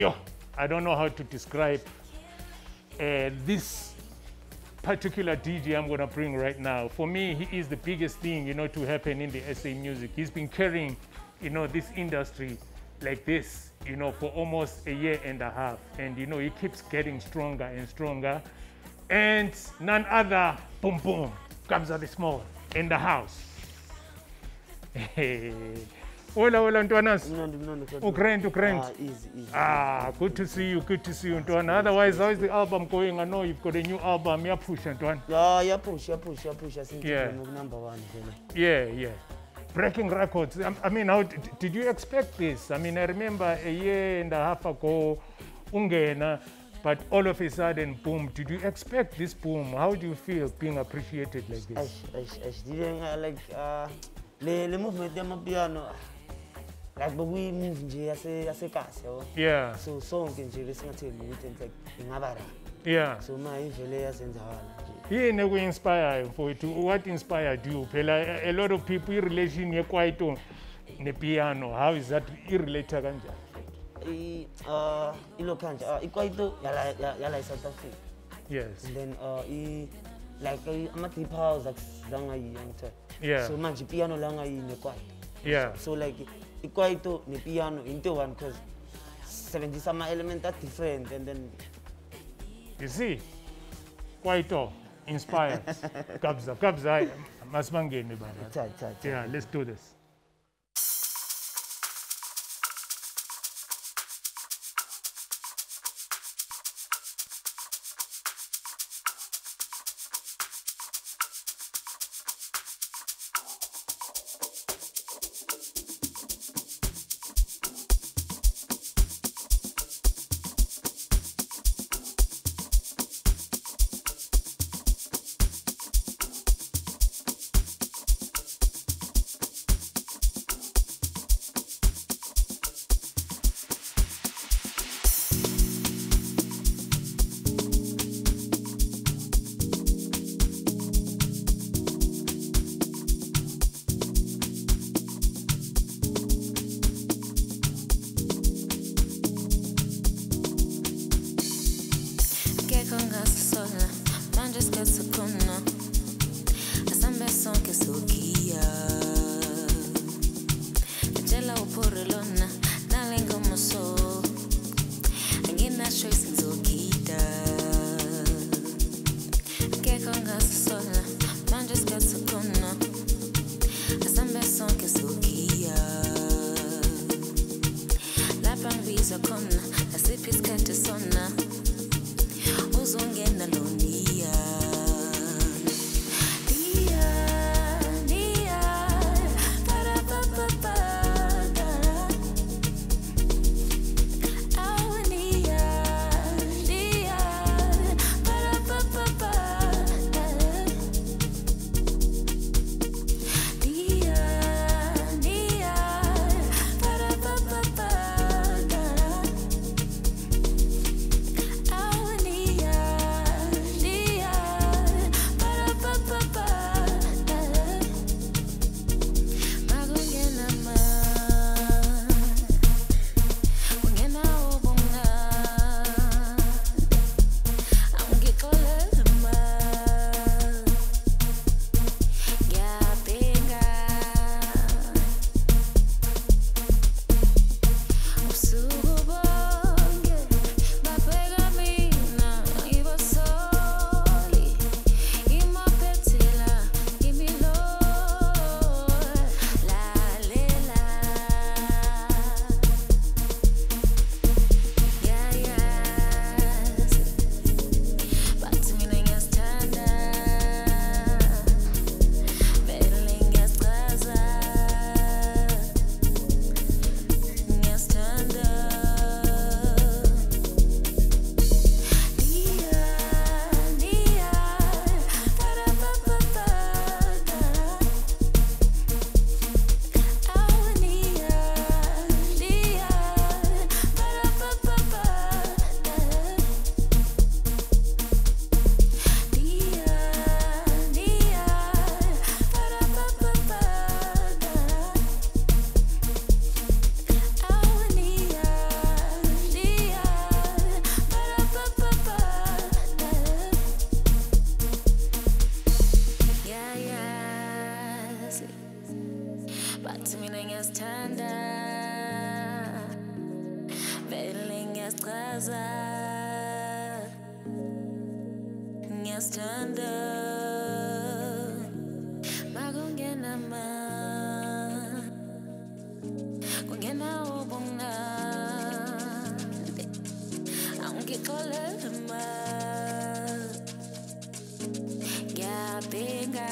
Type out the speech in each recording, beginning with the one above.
Yo, I don't know how to describe this particular DJ I'm gonna bring right now. For me, he is the biggest thing, to happen in the SA music. He's been carrying, this industry like this, for almost a year and a half. And, he keeps getting stronger and stronger. And none other, boom, boom, Kabza De Small in the house. Hola, Ntwanas. Ukraine. Easy. Good to see you, Ntwana. Otherwise, how is the album going? I know you've got a new album. You're pushing, Ntwana. Yeah, push. I think number one. Yeah. Breaking records. I mean, how did you expect this? I mean, I remember a year and a half ago, Ungena, but all of a sudden, boom. Did you expect this boom? How do you feel being appreciated like this? I didn't like the movement of piano. Like, but we move as a cast. Yeah. So song can you listen to me like in Avara. Yeah. So my influence and He never inspired for it. What inspired you? A lot of people in relation here quite on the piano. How is that irrelated? Igual yala South Africa. Yes. And then like I'm at the house like yeah. So much piano langa in the quiet. Yeah. So like igual the piano into one because 70 some element are different and then you see, quite inspired. Kabza, Masmangeni. Yeah, let's do this. ngiyaza ngiyasithanda makungena kungena ubumnandi angixolele ngiyabhenga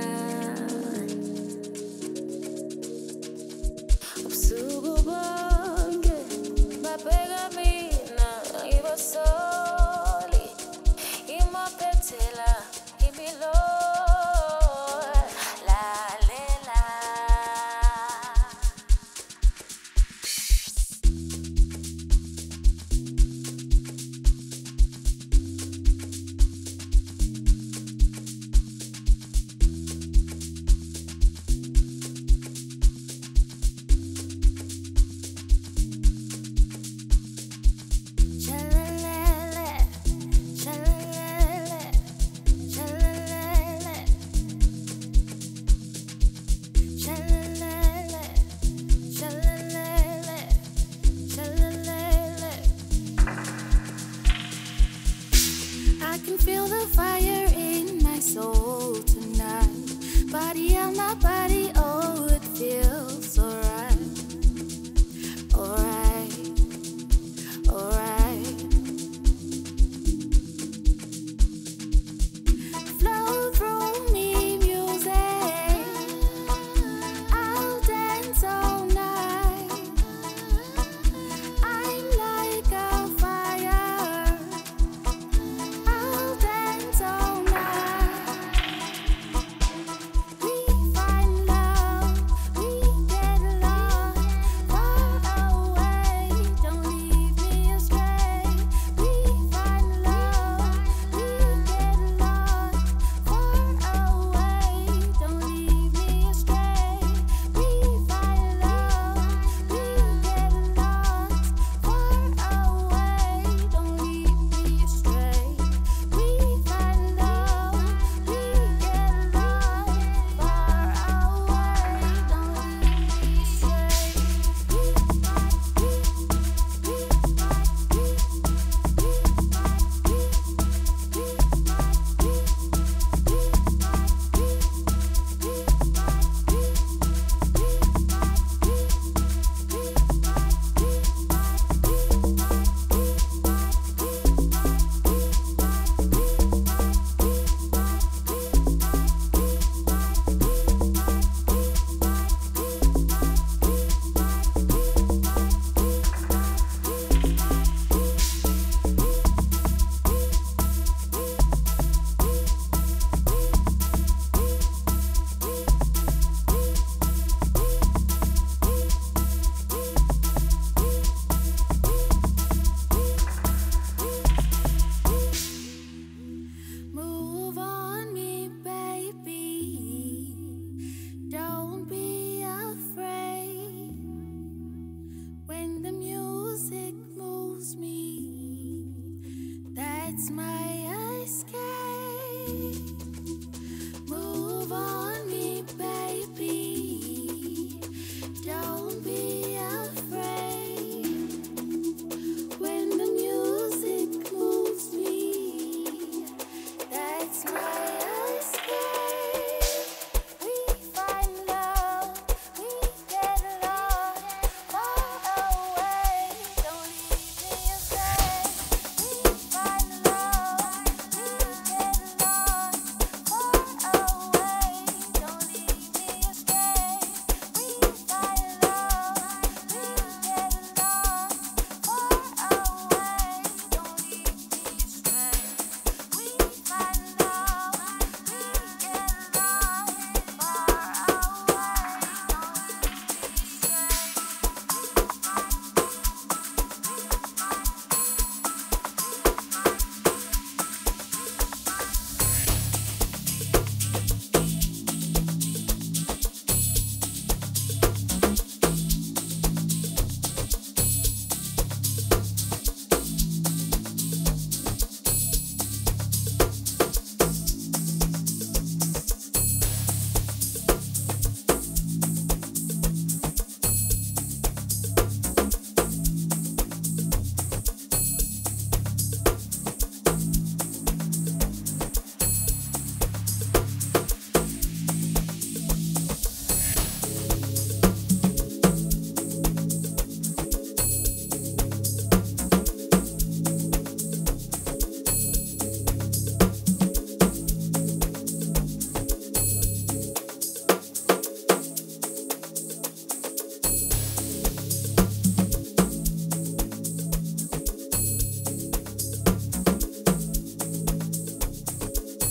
ubusuku bonke babheka mina ngibasoli imaphethela imilo lalela I can feel the fire in my soul tonight. Body on my body, oh, it feels alright. Alright, alright. Flow through me, music. I'll dance all night. I'm like a fire. I'll dance all night. We find love, we get lost, far away. Don't leave me astray. We find love, we get lost, far away. Don't leave me astray. We find love, we get lost, far away. Don't leave me astray. We find love, we get lost, far away. Don't leave me astray. Move on me, baby. Don't be afraid. When the music moves me, that's my escape.